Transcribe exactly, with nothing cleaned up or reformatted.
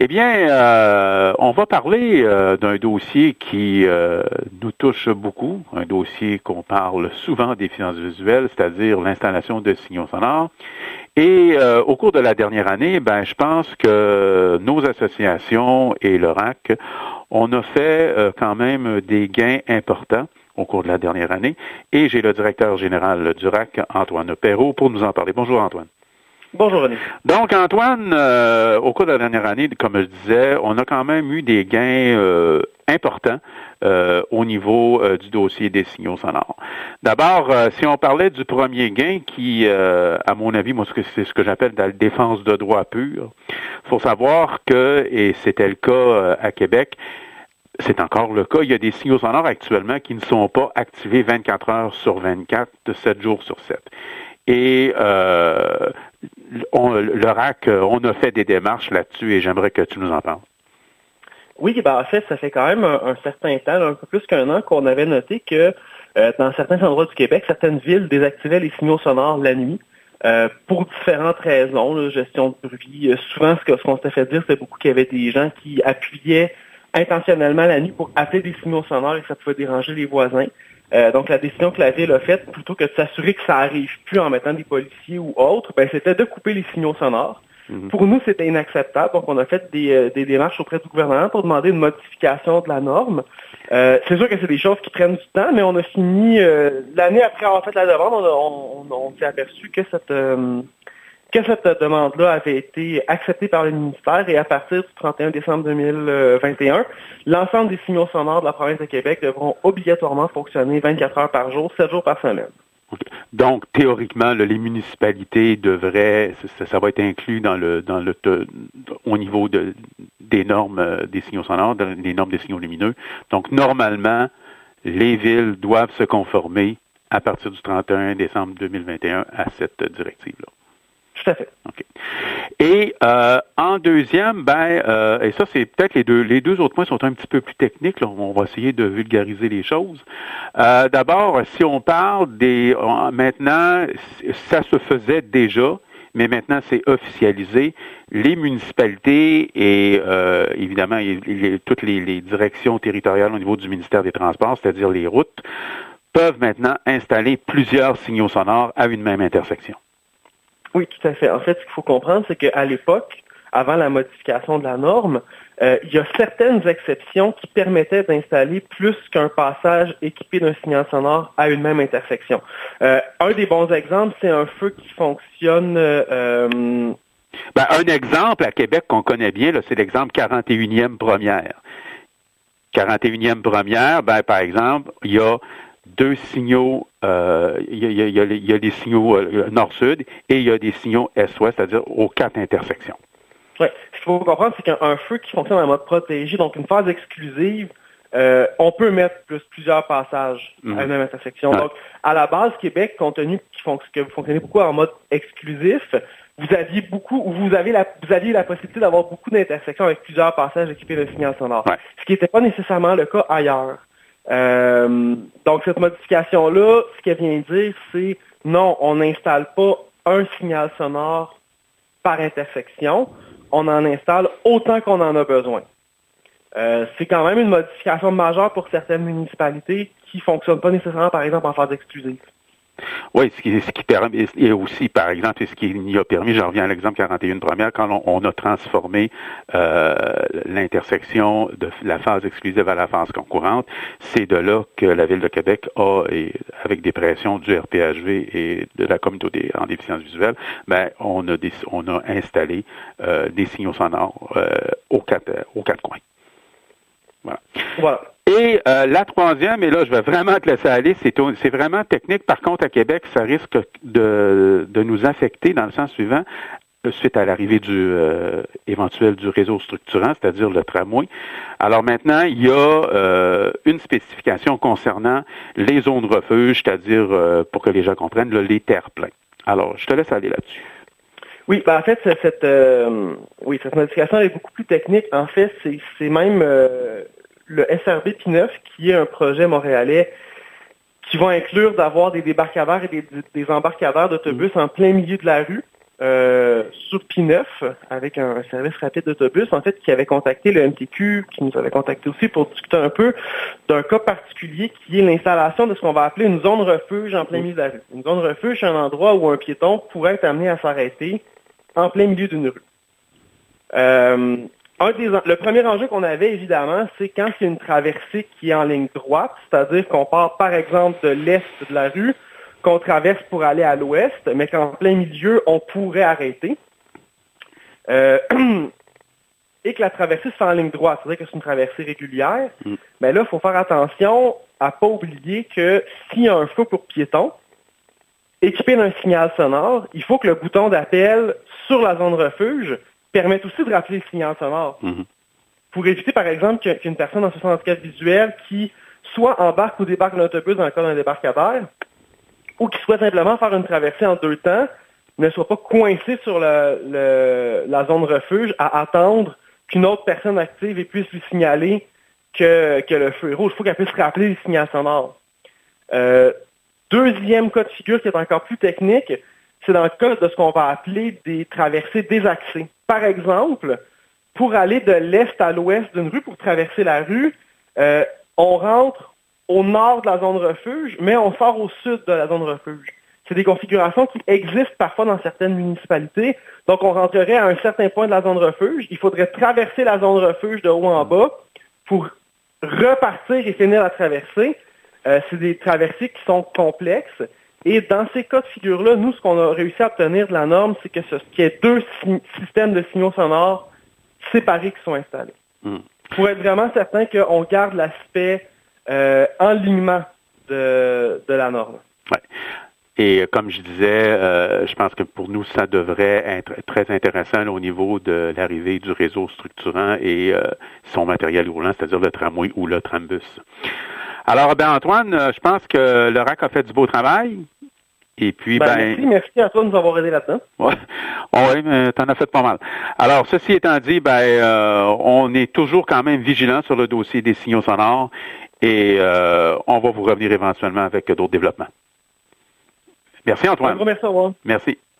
Eh bien, euh, on va parler euh, d'un dossier qui euh, nous touche beaucoup, un dossier qu'on parle souvent des finances visuelles, c'est-à-dire l'installation de signaux sonores. Et euh, au cours de la dernière année, ben, je pense que nos associations et le R A C, on a fait euh, quand même des gains importants au cours de la dernière année. Et j'ai le directeur général du R A C, Antoine Perrault, pour nous en parler. Bonjour Antoine. Bonjour René. Donc Antoine, euh, au cours de la dernière année, comme je disais, on a quand même eu des gains euh, importants euh, au niveau euh, du dossier des signaux sonores. D'abord, euh, si on parlait du premier gain qui, euh, à mon avis, moi c'est ce que j'appelle la défense de droit pur, il faut savoir que, et c'était le cas euh, à Québec, c'est encore le cas, il y a des signaux sonores actuellement qui ne sont pas activés vingt-quatre heures sur vingt-quatre, sept jours sur sept. Et euh, on, le R A C, on a fait des démarches là-dessus et j'aimerais que tu nous en parles. Oui, ben en fait, ça fait quand même un, un certain temps, un peu plus qu'un an, qu'on avait noté que euh, dans certains endroits du Québec, certaines villes désactivaient les signaux sonores la nuit euh, pour différentes raisons, là, gestion de bruit. Euh, souvent, ce, que, ce qu'on s'était fait dire, c'est beaucoup qu'il y avait des gens qui appuyaient intentionnellement la nuit pour appeler des signaux sonores et que ça pouvait déranger les voisins. Euh, donc, la décision que la Ville a faite, plutôt que de s'assurer que ça arrive plus en mettant des policiers ou autres, ben, c'était de couper les signaux sonores. Mm-hmm. Pour nous, c'était inacceptable. Donc, on a fait des, euh, des démarches auprès du gouvernement pour demander une modification de la norme. Euh, c'est sûr que c'est des choses qui prennent du temps, mais on a fini, euh, l'année après avoir fait la demande, on, a, on, on, on s'est aperçu que cette... Euh, que cette demande-là avait été acceptée par le ministère et à partir du trente et un décembre deux mille vingt et un, l'ensemble des signaux sonores de la province de Québec devront obligatoirement fonctionner vingt-quatre heures par jour, sept jours par semaine. Okay. Donc, théoriquement, là, les municipalités devraient, ça, ça va être inclus dans le, dans le, de, au niveau de, des normes euh, des signaux sonores, des normes des signaux lumineux. Donc, normalement, les villes doivent se conformer à partir du trente et un décembre deux mille vingt et un à cette directive-là. Tout à fait. OK. Et euh, en deuxième, ben, euh, et ça, c'est peut-être les deux, les deux autres points sont un petit peu plus techniques. Là. On va essayer de vulgariser les choses. Euh, d'abord, si on parle des... On, maintenant, ça se faisait déjà, mais maintenant, c'est officialisé. Les municipalités et, euh, évidemment, et, et, toutes les, les directions territoriales au niveau du ministère des Transports, c'est-à-dire les routes, peuvent maintenant installer plusieurs signaux sonores à une même intersection. Oui, tout à fait. En fait, ce qu'il faut comprendre, c'est qu'à l'époque, avant la modification de la norme, euh, il y a certaines exceptions qui permettaient d'installer plus qu'un passage équipé d'un signal sonore à une même intersection. Euh, un des bons exemples, c'est un feu qui fonctionne... Euh, ben, un exemple à Québec qu'on connaît bien, là, c'est l'exemple quarante et unième première. quarante et unième première, ben, par exemple, il y a deux signaux, euh, il, y a, il, y a, il y a des signaux euh, nord-sud et il y a des signaux est-ouest, c'est-à-dire aux quatre intersections. Oui. Ce qu'il faut comprendre, c'est qu'un feu qui fonctionne en mode protégé, donc une phase exclusive, euh, on peut mettre plus, plusieurs passages mm-hmm. à une même intersection. Ouais. Donc, à la base, Québec, compte tenu que vous fonctionnez beaucoup en mode exclusif, vous aviez beaucoup, vous avez la, vous aviez la possibilité d'avoir beaucoup d'intersections avec plusieurs passages équipés d'un signal sonore. Ouais. Ce qui n'était pas nécessairement le cas ailleurs. Euh, donc, cette modification-là, ce qu'elle vient dire, c'est non, on n'installe pas un signal sonore par intersection, on en installe autant qu'on en a besoin. Euh, c'est quand même une modification majeure pour certaines municipalités qui ne fonctionnent pas nécessairement, par exemple, en phase exclusive. Oui, ce qui, ce qui permet, et aussi, par exemple, ce qui y a permis, j'en reviens à l'exemple quarante et une première, quand on, on a transformé euh, l'intersection de la phase exclusive à la phase concurrente, c'est de là que la Ville de Québec a, et avec des pressions du R P H V et de la communauté en déficience visuelle, ben, on a, des, on a installé euh, des signaux sonores euh, aux, quatre, aux quatre coins. Voilà. Voilà. Et euh, la troisième, et là, je vais vraiment te laisser aller, c'est, c'est vraiment technique. Par contre, à Québec, ça risque de, de nous affecter dans le sens suivant, suite à l'arrivée du euh, éventuel du réseau structurant, c'est-à-dire le tramway. Alors maintenant, il y a euh, une spécification concernant les zones refuge, c'est-à-dire, euh, pour que les gens comprennent, là, les terre-pleins. Alors, je te laisse aller là-dessus. Oui, ben en fait, cette, euh, oui, cette modification est beaucoup plus technique. En fait, c'est, c'est même euh, le S R B P neuf, qui est un projet montréalais qui va inclure d'avoir des débarcadères et des, des embarcadères d'autobus mmh. en plein milieu de la rue. euh, sur P neuf avec un, un service rapide d'autobus, en fait, qui avait contacté le M T Q, qui nous avait contacté aussi pour discuter un peu d'un cas particulier qui est l'installation de ce qu'on va appeler une zone refuge en plein milieu de la rue. Une zone refuge, c'est un endroit où un piéton pourrait être amené à s'arrêter en plein milieu d'une rue. Euh, un des, le premier enjeu qu'on avait, évidemment, c'est quand il y a une traversée qui est en ligne droite, c'est-à-dire qu'on part, par exemple, de l'est de la rue, qu'on traverse pour aller à l'ouest, mais qu'en plein milieu, on pourrait arrêter. Euh, et que la traversée se fait en ligne droite, c'est-à-dire que c'est une traversée régulière. Mm. Mais là, il faut faire attention à ne pas oublier que s'il y a un feu pour piétons, équipé d'un signal sonore, il faut que le bouton d'appel sur la zone refuge permette aussi de rappeler le signal sonore. Mm-hmm. Pour éviter, par exemple, qu'une personne en situation de handicap visuel qui soit embarque ou débarque d'un autobus dans le cas d'un débarcadère, ou qui souhaite simplement faire une traversée en deux temps, ne soit pas coincé sur le, le, la zone refuge à attendre qu'une autre personne active et puisse lui signaler que, que le feu est rouge. Il faut qu'elle puisse rappeler les signaux sonores. Euh, deuxième cas de figure qui est encore plus technique, c'est dans le cas de ce qu'on va appeler des traversées désaxées. Par exemple, pour aller de l'est à l'ouest d'une rue, pour traverser la rue, euh, on rentre au nord de la zone refuge, mais on sort au sud de la zone refuge. C'est des configurations qui existent parfois dans certaines municipalités. Donc, on rentrerait à un certain point de la zone refuge. Il faudrait traverser la zone refuge de haut en bas pour repartir et finir la traversée. Euh, c'est des traversées qui sont complexes. Et dans ces cas de figure-là, nous, ce qu'on a réussi à obtenir de la norme, c'est que ce, qu'il y ait deux si- systèmes de signaux sonores séparés qui sont installés. Mm. Pour être vraiment certain qu'on garde l'aspect Euh, enlignement de, de la norme. Ouais. Et comme je disais, euh, je pense que pour nous, ça devrait être très intéressant là, au niveau de l'arrivée du réseau structurant et euh, son matériel roulant, c'est-à-dire le tramway ou le trambus. Alors, ben Antoine, je pense que le R A C a fait du beau travail. Et puis, ben, ben, merci, merci à toi de nous avoir aidé là-dedans. Ouais, oui, mais t'en as fait pas mal. Alors, ceci étant dit, ben, euh, on est toujours quand même vigilant sur le dossier des signaux sonores. Et euh, on va vous revenir éventuellement avec d'autres développements. Merci Antoine. Un gros merci, au revoir. Merci.